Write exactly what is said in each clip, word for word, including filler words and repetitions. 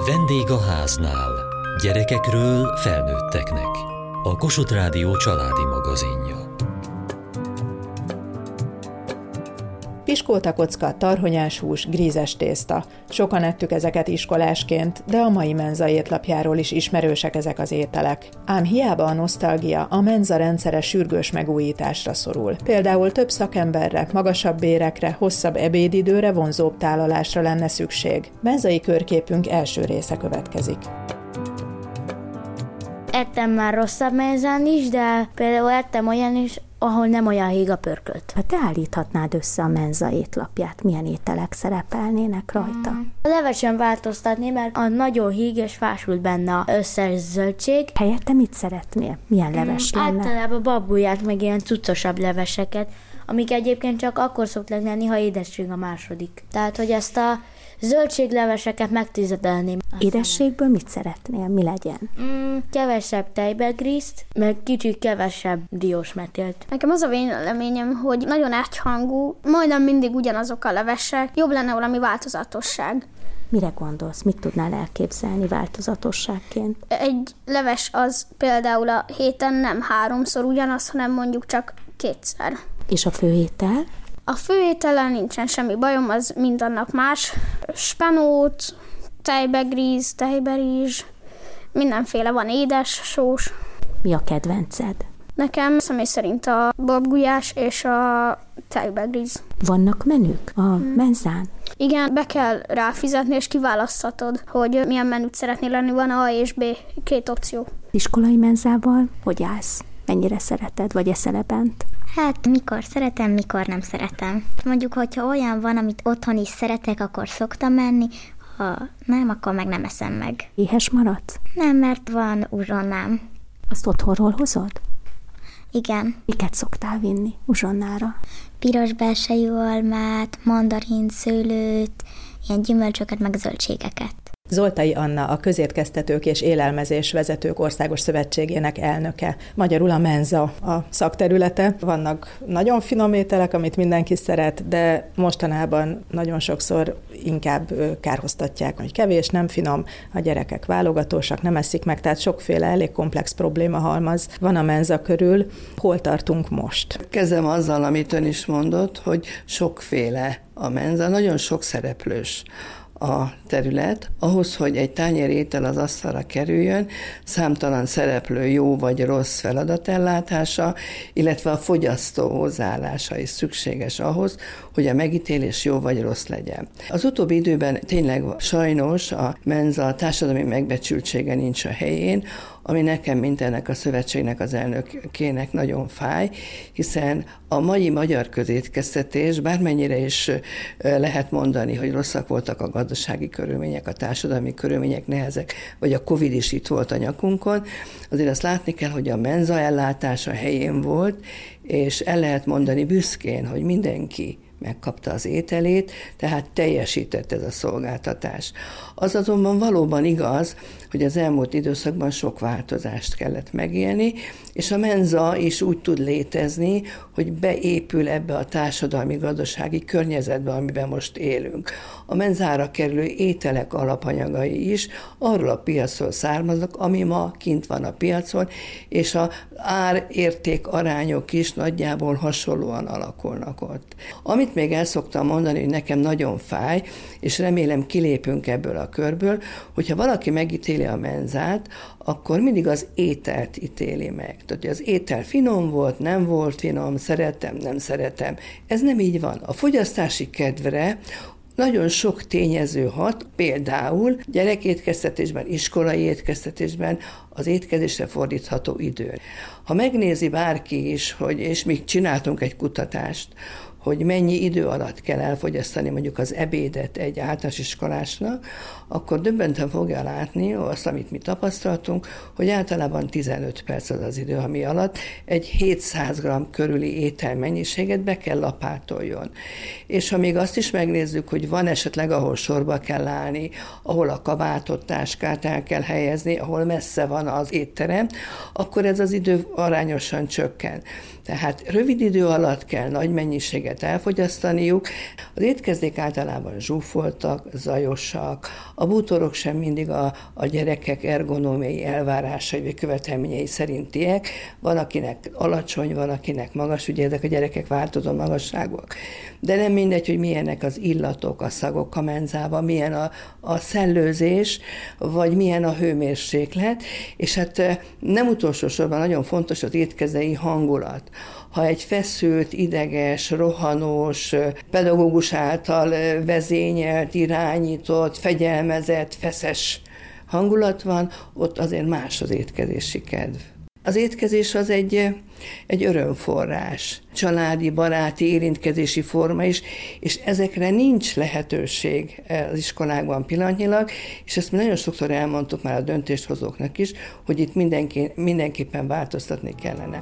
Vendég a háznál. Gyerekekről felnőtteknek. A Kossuth Rádió családi magazinja. Piskoltakocka, tarhonyás hús, grízes tészta. Sokan ettük ezeket iskolásként, de a mai menza étlapjáról is ismerősek ezek az ételek. Ám hiába a nosztalgia, a menza rendszere sürgős megújításra szorul. Például több szakemberre, magasabb bérekre, hosszabb ebédidőre, vonzóbb tálalásra lenne szükség. Menzai körképünk első része következik. Ettem már rosszabb menzán is, de például ettem olyan is, ahol nem olyan híg a pörkölt. Ha te állíthatnád össze a menza étlapját, milyen ételek szerepelnének rajta? Mm. A levesen változtatni, mert a nagyon híg és fásult benne a összes zöldség. Helyette mit szeretnél? Milyen leves mm, lenne? Általában babgulyát, meg ilyen cuccosabb leveseket, amik egyébként csak akkor szoktak lenni, ha édesség a második. Tehát, hogy ezt a zöldségleveseket megtizedelném. Édességből mit szeretnél? Mi legyen? Mm, kevesebb tejbegrízt, meg kicsit kevesebb diósmetélt. Nekem az a véleményem, hogy nagyon egyhangú, majdnem mindig ugyanazok a levesek, jobb lenne valami változatosság. Mire gondolsz? Mit tudnál elképzelni változatosságként? Egy leves az például a héten nem háromszor ugyanaz, hanem mondjuk csak kétszer. És a főétel? A főételen nincsen semmi bajom, az mindannap más. Spenót, tejbegríz, tejberizs, mindenféle van, édes, sós. Mi a kedvenced? Nekem személy szerint a babgulyás és a tejbegríz. Vannak menük a hmm. menzán? Igen, be kell rá fizetni, és kiválaszthatod, hogy milyen menüt szeretnél lenni, van A és B, két opció. Iskolai menzával hogy állsz? Mennyire szereted, vagy eszel bent? Hát, mikor szeretem, mikor nem szeretem. Mondjuk, hogyha olyan van, amit otthon is szeretek, akkor szoktam menni, ha nem, akkor meg nem eszem meg. Éhes maradsz? Nem, mert van uzsonnám. Azt otthonról hozod? Igen. Miket szoktál vinni uzsonnára? Piros belsejű almát, mandarin, szőlőt, ilyen gyümölcsöket, meg zöldségeket. Zoltai Anna, a Közétkeztetők és Élelmezés Vezetők Országos Szövetségének elnöke. Magyarul a menza a szakterülete. Vannak nagyon finom ételek, amit mindenki szeret, de mostanában nagyon sokszor inkább kárhoztatják, hogy kevés, nem finom, a gyerekek válogatósak, nem eszik meg, tehát sokféle elég komplex probléma halmaz van a menza körül. Hol tartunk most? Kezdem azzal, amit ön is mondott, hogy sokféle a menza, nagyon sok szereplős a terület. Ahhoz, hogy egy tányér étel az asztalra kerüljön, számtalan szereplő jó vagy rossz feladatellátása, illetve a fogyasztó hozzáállása is szükséges ahhoz, hogy a megítélés jó vagy rossz legyen. Az utóbbi időben tényleg sajnos a menza társadalmi megbecsültsége nincs a helyén, ami nekem, mint ennek a szövetségnek az elnökének nagyon fáj, hiszen a mai magyar közétkeztetés, bármennyire is lehet mondani, hogy rosszak voltak a gazdasági körülmények, a társadalmi körülmények nehezek, vagy a Covid is itt volt a nyakunkon, azért azt látni kell, hogy a menza ellátása helyén volt, és el lehet mondani büszkén, hogy mindenki megkapta az ételét, tehát teljesített ez a szolgáltatás. Az azonban valóban igaz, hogy az elmúlt időszakban sok változást kellett megélni, és a menza is úgy tud létezni, hogy beépül ebbe a társadalmi-gazdasági környezetbe, amiben most élünk. A menzára kerülő ételek alapanyagai is arról a piacról származnak, ami ma kint van a piacon, és az ár-érték arányok is nagyjából hasonlóan alakulnak ott. Amit még el szoktam mondani, hogy nekem nagyon fáj, és remélem kilépünk ebből a körből, hogyha valaki megítéli a menzát, akkor mindig az ételt ítéli meg. Tehát, hogy az étel finom volt, nem volt finom, szeretem, nem szeretem. Ez nem így van. A fogyasztási kedvre nagyon sok tényező hat, például gyerekétkeztetésben, iskolai étkeztetésben az étkezésre fordítható idő. Ha megnézi bárki is, hogy, és mi csináltunk egy kutatást, hogy mennyi idő alatt kell elfogyasztani mondjuk az ebédet egy általános iskolásnak, akkor döbbenten fogja látni azt, amit mi tapasztaltunk, hogy általában tizenöt perc az az idő, ami alatt egy hétszáz gramm körüli ételmennyiséget be kell lapátoljon. És ha még azt is megnézzük, hogy van esetleg, ahol sorba kell állni, ahol a kabátot, táskát el kell helyezni, ahol messze van az étterem, akkor ez az idő arányosan csökken. Tehát rövid idő alatt kell nagy mennyiséget étkezéseket elfogyasztaniuk. Az étkezdék általában zsúfoltak, zajosak, a bútorok sem mindig a, a gyerekek ergonómiai elvárásai vagy követelményei szerintiek. Van, akinek alacsony, van, akinek magas, ugye ezek a gyerekek változó magasságúak. De nem mindegy, hogy milyenek az illatok, a szagok a menzában, milyen a, a szellőzés, vagy milyen a hőmérséklet, és hát nem utolsó sorban nagyon fontos az étkezői hangulat. Ha egy feszült, ideges, rohanós, pedagógus által vezényelt, irányított, fegyelmezett, feszes hangulat van, ott azért más az étkezési kedv. Az étkezés az egy, egy örömforrás, családi, baráti, érintkezési forma is, és ezekre nincs lehetőség az iskolákban pillanatnyilag, és ezt mi nagyon sokszor elmondtuk már a döntéshozóknak is, hogy itt mindenki, mindenképpen változtatni kellene.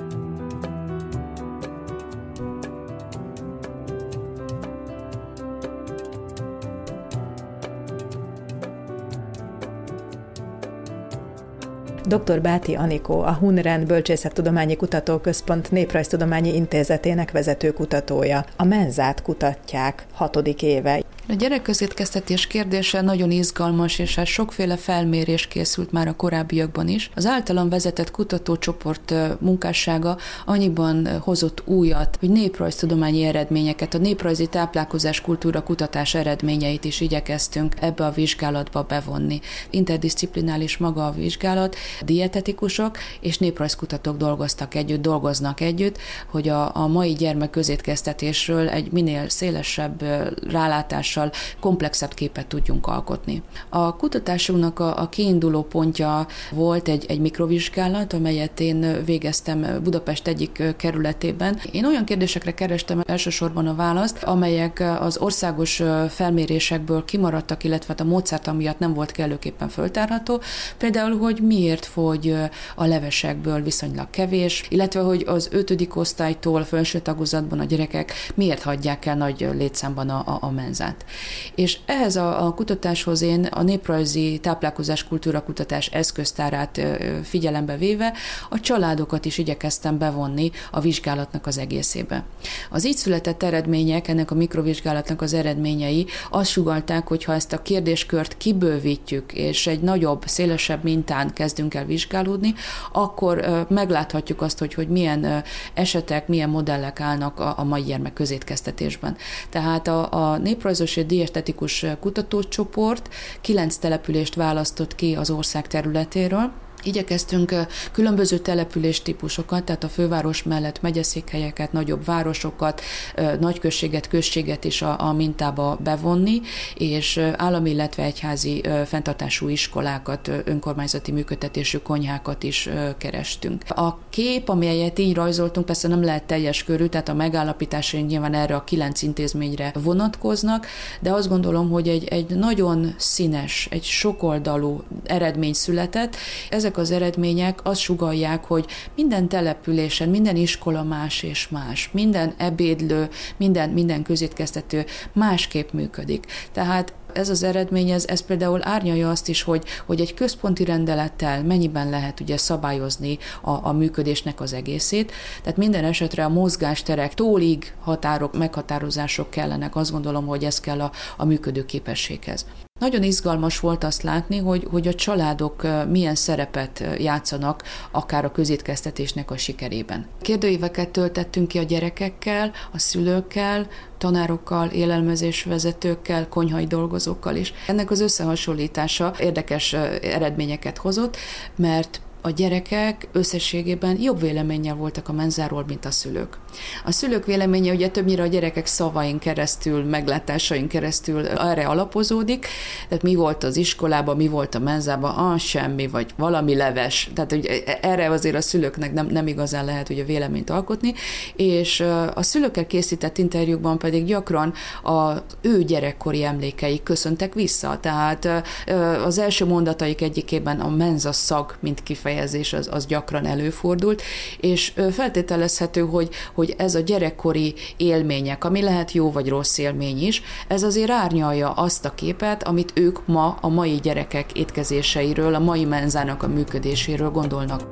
doktor Báti Anikó, a Hunren Bölcsészettudományi Kutatóközpont Néprajztudományi Intézetének vezető kutatója. A menzát kutatják hatodik éve. A gyerekközétkeztetés kérdése nagyon izgalmas, és hát sokféle felmérés készült már a korábbiakban is. Az általam vezetett kutatócsoport munkássága annyiban hozott újat, hogy néprajztudományi eredményeket, a néprajzi táplálkozás kultúra kutatás eredményeit is igyekeztünk ebbe a vizsgálatba bevonni. Interdisziplinális maga a vizsgálat, dietetikusok és néprajzkutatók dolgoztak együtt, dolgoznak együtt, hogy a, a mai gyermekközétkeztetésről egy minél szélesebb rálátás komplexebb képet tudjunk alkotni. A kutatásunknak a, a kiinduló pontja volt egy, egy mikrovizsgálat, amelyet én végeztem Budapest egyik kerületében. Én olyan kérdésekre kerestem elsősorban a választ, amelyek az országos felmérésekből kimaradtak, illetve a módszertan miatt nem volt kellőképpen föltárható. Például, hogy miért fogy a levesekből viszonylag kevés, illetve, hogy az ötödik osztálytól felső tagozatban a gyerekek miért hagyják el nagy létszámban a, a, a menzát. És ehhez a, a kutatáshoz én a néprajzi táplálkozás kultúra kutatás eszköztárát figyelembe véve a családokat is igyekeztem bevonni a vizsgálatnak az egészébe. Az így született eredmények, ennek a mikrovizsgálatnak az eredményei azt sugallták, hogy ha ezt a kérdéskört kibővítjük, és egy nagyobb, szélesebb mintán kezdünk el vizsgálódni, akkor megláthatjuk azt, hogy, hogy milyen esetek, milyen modellek állnak a, a mai gyermekközétkeztetésben. Tehát a, a néprajzos és dietetikus kutatócsoport kilenc települést választott ki az ország területéről. Igyekeztünk különböző településtípusokat, tehát a főváros mellett megyeszékhelyeket, nagyobb városokat, nagyközséget, községet is a, a mintába bevonni, és állami, illetve egyházi fenntartású iskolákat, önkormányzati működtetésű konyhákat is kerestünk. A kép, amelyet így rajzoltunk, persze nem lehet teljes körű, tehát a megállapításaink nyilván erre a kilenc intézményre vonatkoznak, de azt gondolom, hogy egy, egy nagyon színes, egy sokoldalú eredmény született. Ezek az eredmények azt sugallják, hogy minden településen, minden iskola más és más, minden ebédlő, minden, minden közétkeztető másképp működik. Tehát ez az eredmény, ez, ez például árnyalja azt is, hogy, hogy egy központi rendelettel mennyiben lehet ugye szabályozni a, a működésnek az egészét. Tehát minden esetre a mozgásterek, tólig határok, meghatározások kellenek. Azt gondolom, hogy ez kell a, a működő képességhez. Nagyon izgalmas volt azt látni, hogy, hogy a családok milyen szerepet játszanak akár a közétkeztetésnek a sikerében. Kérdőíveket töltettünk ki a gyerekekkel, a szülőkkel, tanárokkal, élelmezésvezetőkkel, konyhai dolgozókkal is. Ennek az összehasonlítása érdekes eredményeket hozott, mert a gyerekek összességében jobb véleménnyel voltak a menzáról, mint a szülők. A szülők véleménye ugye többnyire a gyerekek szavain keresztül, meglátásain keresztül erre alapozódik, tehát mi volt az iskolában, mi volt a menzában, ah, semmi, vagy valami leves, tehát ugye erre azért a szülőknek nem, nem igazán lehet ugye véleményt alkotni, és a szülőkkel készített interjúkban pedig gyakran az ő gyerekkori emlékeik köszöntek vissza, tehát az első mondataik egyikében a menza szag, mint kifejezés, az, az gyakran előfordult, és feltételezhető, hogy, hogy ez a gyerekkori élmények, ami lehet jó vagy rossz élmény is, ez azért árnyalja azt a képet, amit ők ma a mai gyerekek étkezéseiről, a mai menzának a működéséről gondolnak.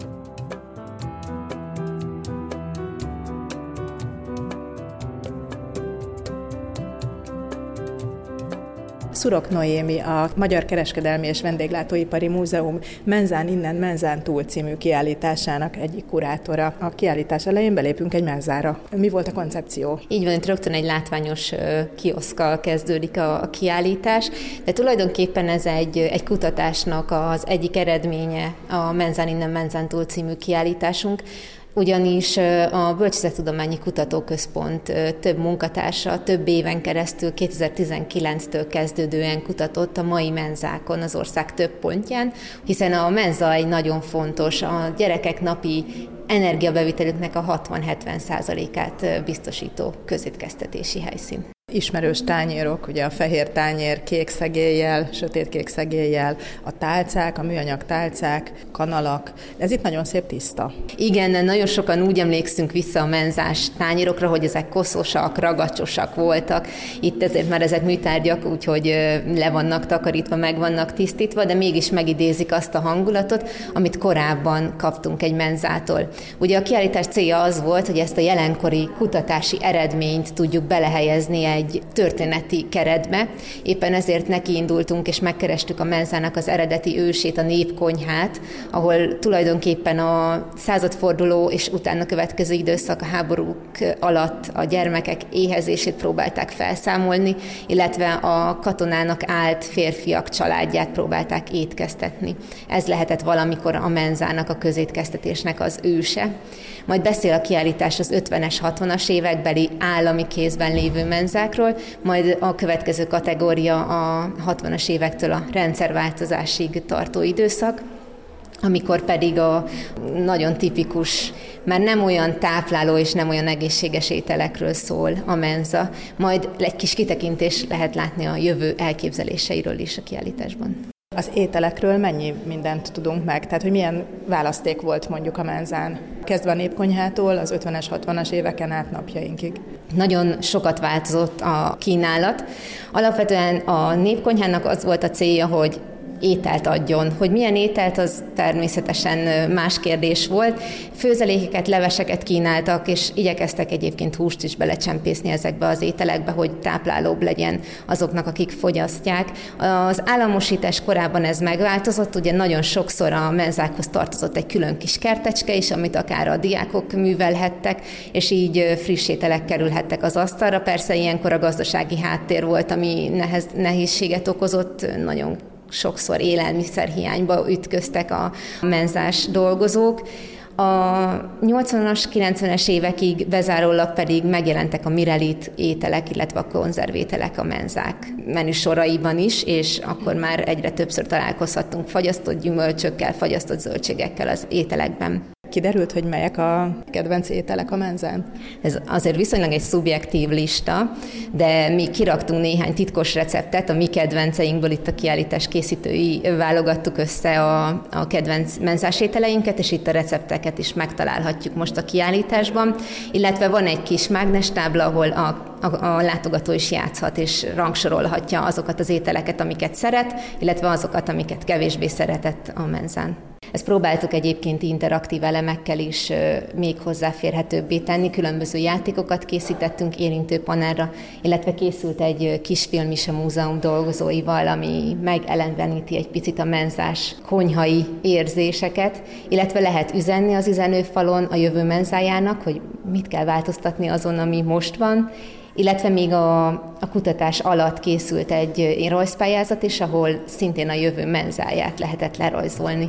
Szurok Noémi, a Magyar Kereskedelmi és Vendéglátóipari Múzeum Menzán innen, Menzán túl című kiállításának egyik kurátora. A kiállítás elején belépünk egy menzára. Mi volt a koncepció? Így van, itt rögtön egy látványos kioszkkal kezdődik a, a kiállítás, de tulajdonképpen ez egy, egy kutatásnak az egyik eredménye a Menzán innen, Menzán túl című kiállításunk, ugyanis a Bölcsészettudományi Kutatóközpont több munkatársa több éven keresztül kétezer-tizenkilenctől kezdődően kutatott a mai menzákon az ország több pontján, hiszen a menza egy nagyon fontos, a gyerekek napi energiabevitelüknek a hatvan-hetven százalékát biztosító közétkeztetési helyszín. Ismerős tányérok, ugye a fehér tányér kék szegéllyel, sötétkék szegéllyel, a tálcák, a műanyag tálcák, kanalak. Ez itt nagyon szép tiszta. Igen, nagyon sokan úgy emlékszünk vissza a menzás tányérokra, hogy ezek koszosak, ragacsosak voltak. Itt ezért már ezek műtárgyak, úgyhogy le vannak takarítva, meg vannak tisztítva, de mégis megidézik azt a hangulatot, amit korábban kaptunk egy menzától. Ugye a kiállítás célja az volt, hogy ezt a jelenkori kutatási eredményt tudjuk belehelyezni egy történeti keretbe. Éppen ezért nekiindultunk és megkerestük a menzának az eredeti ősét, a népkonyhát, ahol tulajdonképpen a századforduló és utána következő időszak, a háborúk alatt a gyermekek éhezését próbálták felszámolni, illetve a katonának állt férfiak családját próbálták étkeztetni. Ez lehetett valamikor a menzának, a közétkeztetésnek az őse. Majd beszél a kiállítás az ötvenes, hatvanas évekbeli állami kézben lévő menzákról, majd a következő kategória a hatvanas évektől a rendszerváltozásig tartó időszak, amikor pedig a nagyon tipikus, már nem olyan tápláló és nem olyan egészséges ételekről szól a menza. Majd egy kis kitekintés lehet látni a jövő elképzeléseiről is a kiállításban. Az ételekről mennyi mindent tudunk meg? Tehát, hogy milyen választék volt mondjuk a menzán? Kezdve a népkonyhától az ötvenes, hatvanas éveken át napjainkig. Nagyon sokat változott a kínálat. Alapvetően a népkonyhának az volt a célja, hogy ételt adjon. Hogy milyen ételt, az természetesen más kérdés volt. Főzelékeket, leveseket kínáltak, és igyekeztek egyébként húst is belecsempészni ezekbe az ételekbe, hogy táplálóbb legyen azoknak, akik fogyasztják. Az államosítás korában ez megváltozott, ugye nagyon sokszor a menzákhoz tartozott egy külön kis kertecske is, amit akár a diákok művelhettek, és így friss ételek kerülhettek az asztalra. Persze ilyenkor a gazdasági háttér volt, ami nehez, nehézséget okozott, nagyon sokszor élelmiszerhiányba ütköztek a menzás dolgozók. A nyolcvanas, kilencvenes évekig bezárólag pedig megjelentek a mirelit ételek, illetve a konzervételek a menzák menüsoraiban is, és akkor már egyre többször találkozhattunk fagyasztott gyümölcsökkel, fagyasztott zöldségekkel az ételekben. Kiderült, hogy melyek a kedvenc ételek a menzán? Ez azért viszonylag egy szubjektív lista, de mi kiraktunk néhány titkos receptet, a mi kedvenceinkből, itt a kiállítás készítői válogattuk össze a, a kedvenc menzás ételeinket, és itt a recepteket is megtalálhatjuk most a kiállításban, illetve van egy kis mágnestábla, ahol a, a, a látogató is játszhat, és rangsorolhatja azokat az ételeket, amiket szeret, illetve azokat, amiket kevésbé szeretett a menzán. Ezt próbáltuk egyébként interaktív elemekkel is még hozzáférhetőbbé tenni, különböző játékokat készítettünk érintő panelra, illetve készült egy kisfilm is a múzeum dolgozóival, ami megeleveníti egy picit a menzás konyhai érzéseket, illetve lehet üzenni az üzenőfalon a jövő menzájának, hogy mit kell változtatni azon, ami most van, illetve még a, a kutatás alatt készült egy rajzpályázat is, ahol szintén a jövő menzáját lehetett lerajzolni.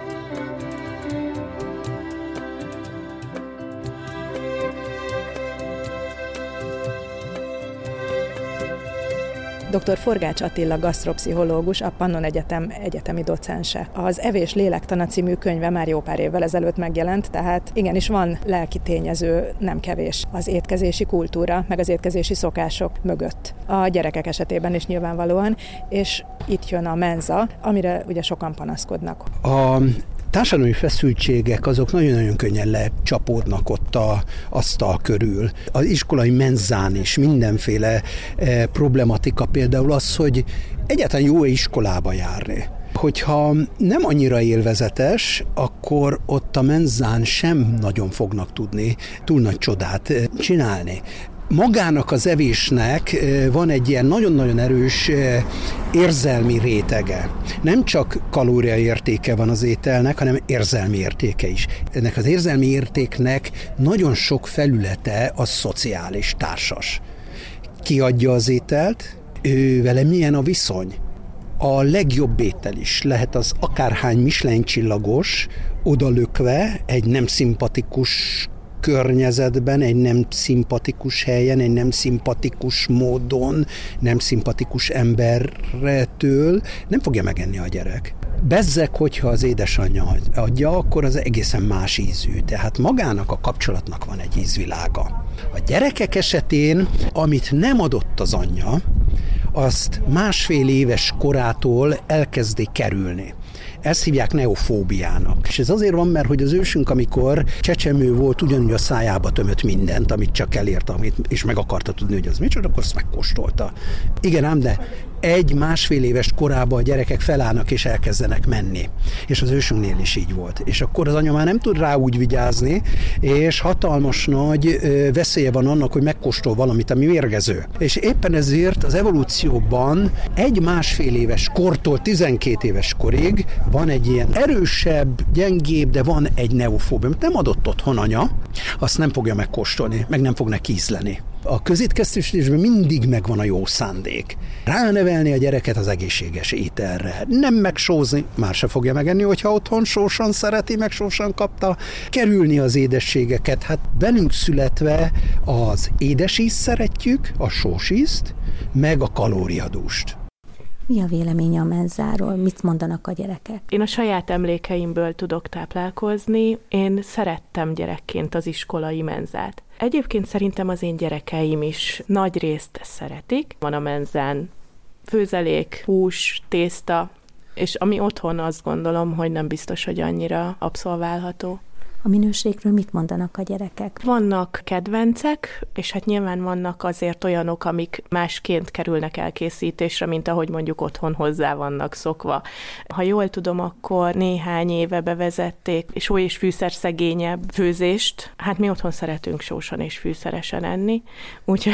doktor Forgács Attila gasztropszichológus, a Pannon Egyetem egyetemi docense. Az Evés lélektana című könyve már jó pár évvel ezelőtt megjelent, tehát igenis van lelki tényező, nem kevés az étkezési kultúra, meg az étkezési szokások mögött. A gyerekek esetében is nyilvánvalóan, és itt jön a menza, amire ugye sokan panaszkodnak. A társadalmi feszültségek azok nagyon-nagyon könnyen lecsapódnak ott a asztal körül. Az iskolai menzán is mindenféle e, problematika, például az, hogy egyáltalán jó iskolába járni. Hogyha nem annyira élvezetes, akkor ott a menzán sem nagyon fognak tudni túl nagy csodát csinálni. Magának az evésnek van egy ilyen nagyon-nagyon erős érzelmi rétege. Nem csak kalóriaértéke van az ételnek, hanem érzelmi értéke is. Ennek az érzelmi értéknek nagyon sok felülete a szociális, társas. Ki adja az ételt, ő vele milyen a viszony. A legjobb étel is lehet az akárhány Michelin csillagos, odalökve egy nem szimpatikus környezetben, egy nem szimpatikus helyen, egy nem szimpatikus módon, nem szimpatikus embertől nem fogja megenni a gyerek. Bezzeg, hogyha az édesanyja adja, akkor az egészen más ízű. Tehát magának a kapcsolatnak van egy ízvilága. A gyerekek esetén, amit nem adott az anyja, azt másfél éves korától elkezdi kerülni. Ezt hívják neofóbiának. És ez azért van, mert hogy az ősünk, amikor csecsemő volt, ugyanúgy a szájába tömött mindent, amit csak elért, amit, és meg akarta tudni, hogy az micsoda, akkor azt megkóstolta. Igen ám, de egy másfél éves korában a gyerekek felállnak és elkezdenek menni. És az ősünknél is így volt. És akkor az anya már nem tud rá úgy vigyázni, és hatalmas nagy veszélye van annak, hogy megkóstol valamit, ami mérgező. És éppen ezért az evolúcióban egy másfél éves kortól tizenkét éves korig van egy ilyen erősebb, gyengébb, de van egy neofóbia, amit nem adott otthon anya, azt nem fogja megkóstolni, meg nem fog neki ízleni. A közétkeztetésben mindig megvan a jó szándék. Ránevelni a gyereket az egészséges ételre. Nem megsózni, már se fogja megenni, hogyha otthon sósan szereti, meg sósan kapta. Kerülni az édességeket. Hát velünk születve az édes ízt szeretjük, a sós ízt, meg a kalóriadúst. Mi a véleménye a menzáról? Mit mondanak a gyerekek? Én a saját emlékeimből tudok táplálkozni. Én szerettem gyerekként az iskolai menzát. Egyébként szerintem az én gyerekeim is nagy részt szeretik. Van a menzán főzelék, hús, tészta, és ami otthon azt gondolom, hogy nem biztos, hogy annyira abszolválható. A minőségről mit mondanak a gyerekek? Vannak kedvencek, és hát nyilván vannak azért olyanok, amik másként kerülnek elkészítésre, mint ahogy mondjuk otthon hozzá vannak szokva. Ha jól tudom, akkor néhány éve bevezették só- és fűszerszegényebb főzést. Hát mi otthon szeretünk sósan és fűszeresen enni, úgyhogy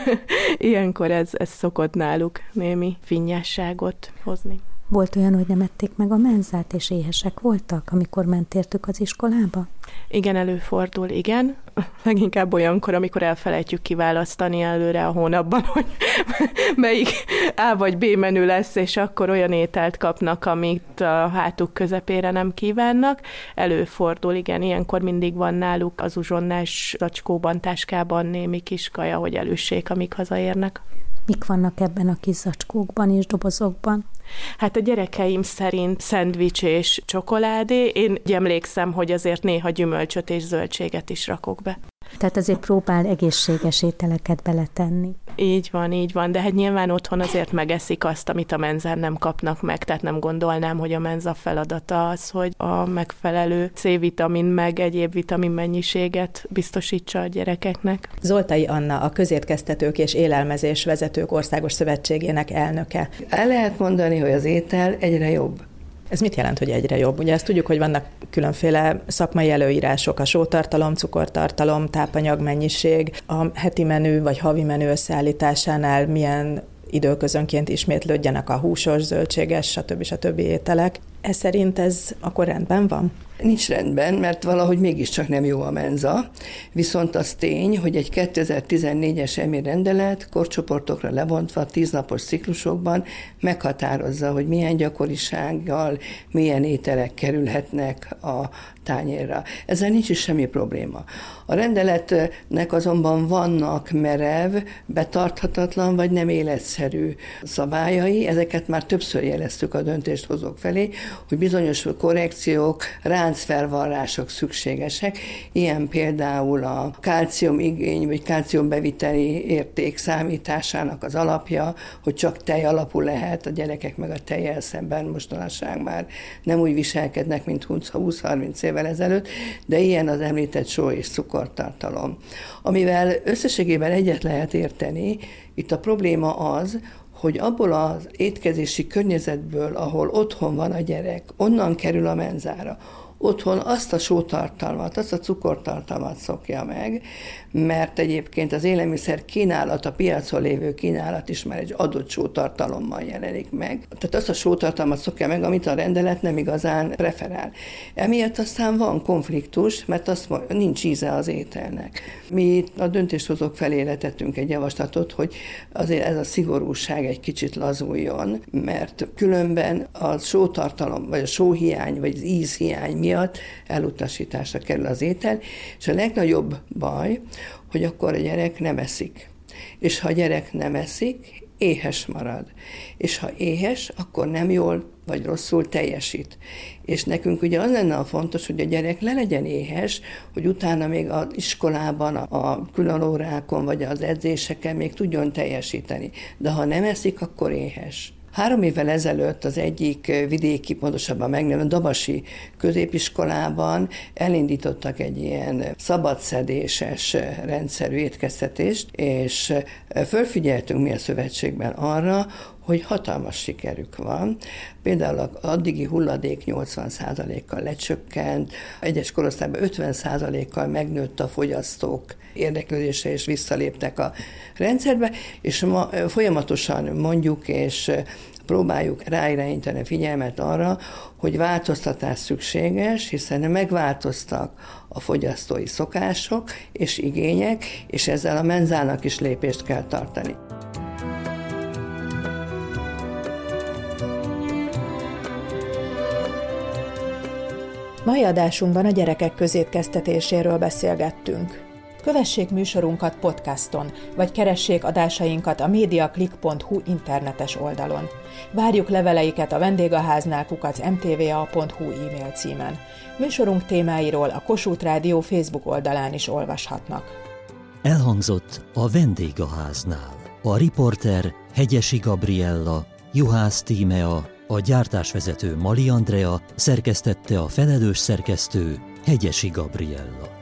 ilyenkor ez, ez szokott náluk némi finnyásságot hozni. Volt olyan, hogy nem ették meg a menzát, és éhesek voltak, amikor mentértük az iskolába? Igen, előfordul, igen. Leginkább olyankor, amikor elfelejtjük kiválasztani előre a hónapban, hogy melyik A vagy B menü lesz, és akkor olyan ételt kapnak, amit a hátuk közepére nem kívánnak. Előfordul, igen, ilyenkor mindig van náluk az uzsonnás zacskóban, táskában némi kis kaja, hogy elüssék, amíg hazaérnek. Mik vannak ebben a kis zacskókban és dobozokban? Hát a gyerekeim szerint szendvics és csokoládé. Én emlékszem, hogy azért néha gyümölcsöt és zöldséget is rakok be. Tehát azért próbál egészséges ételeket beletenni. Így van, így van, de hát nyilván otthon azért megeszik azt, amit a menzán nem kapnak meg, tehát nem gondolnám, hogy a menza feladata az, hogy a megfelelő C-vitamin meg egyéb vitamin mennyiséget biztosítsa a gyerekeknek. Zoltai Anna, a Közétkeztetők és Élelmezés Vezetők Országos Szövetségének elnöke. El lehet mondani, hogy az étel egyre jobb. Ez mit jelent, hogy egyre jobb? Ugye ezt tudjuk, hogy vannak különféle szakmai előírások, a sótartalom, cukortartalom, tápanyagmennyiség, a heti menü vagy havi menü összeállításánál milyen időközönként ismétlődjenek a húsos, zöldséges, stb. stb. Ételek. Ez szerint ez akkor rendben van? Nincs rendben, mert valahogy mégiscsak nem jó a menza, viszont az tény, hogy egy kétezer-tizennégyes e em i rendelet korcsoportokra lebontva tíznapos ciklusokban meghatározza, hogy milyen gyakorisággal, milyen ételek kerülhetnek a tányérra. Ezzel nincs is semmi probléma. A rendeletnek azonban vannak merev, betarthatatlan vagy nem életszerű szabályai, ezeket már többször jeleztük a döntéshozók felé, hogy bizonyos korrekciók, ráncfelvarrások szükségesek, ilyen például a kálcium igény vagy kálcium beviteli érték számításának az alapja, hogy csak tej alapú lehet, a gyerekek meg a tejjel szemben mostanság már nem úgy viselkednek, mint húsz-harminc évvel ezelőtt, de ilyen az említett só és cukortartalom. Amivel összességében egyet lehet érteni, itt a probléma az, hogy abból az étkezési környezetből, ahol otthon van a gyerek, onnan kerül a menzára, otthon azt a sótartalmat, azt a cukortartalmat szokja meg, mert egyébként az élelmiszer kínálat, a piacon lévő kínálat is már egy adott sótartalommal jelenik meg. Tehát azt a sótartalmat szokja meg, amit a rendelet nem igazán preferál. Emiatt aztán van konfliktus, mert azt nincs íze az ételnek. Mi a döntéshozók felé letettünk egy javaslatot, hogy azért ez a szigorúság egy kicsit lazuljon, mert különben a sótartalom, vagy a sóhiány, vagy az ízhiány miatt elutasításra kerül az étel, és a legnagyobb baj, hogy akkor a gyerek nem eszik. És ha a gyerek nem eszik, éhes marad. És ha éhes, akkor nem jól vagy rosszul teljesít. És nekünk ugye az lenne a fontos, hogy a gyerek le legyen éhes, hogy utána még az iskolában, a külön órákon vagy az edzéseken még tudjon teljesíteni. De ha nem eszik, akkor éhes. Három évvel ezelőtt az egyik vidéki, pontosabban megnevezett Dabasi középiskolában elindítottak egy ilyen szabadszedéses rendszerű étkeztetést, és fölfigyeltünk mi a szövetségben arra, hogy hatalmas sikerük van. Például az addigi hulladék nyolcvan százalékkal lecsökkent, egyes korosztályban ötven százalékkal megnőtt a fogyasztók érdeklődése, és visszaléptek a rendszerbe, és ma folyamatosan mondjuk, és próbáljuk ráirányítani a figyelmet arra, hogy változtatás szükséges, hiszen megváltoztak a fogyasztói szokások és igények, és ezzel a menzának is lépést kell tartani. Mai adásunkban a gyerekek közétkeztetéséről beszélgettünk. Kövessék műsorunkat podcaston, vagy keressék adásainkat a mediaclick pont hu internetes oldalon. Várjuk leveleiket a vendégháznál kukac em té vé a pont hu e-mail címen. Műsorunk témáiról a Kossuth Rádió Facebook oldalán is olvashatnak. Elhangzott a vendégháznál. A riporter Hegyesi Gabriella, Juhász Tímea, a gyártásvezető Mali Andrea, szerkesztette a felelős szerkesztő Hegyesi Gabriella.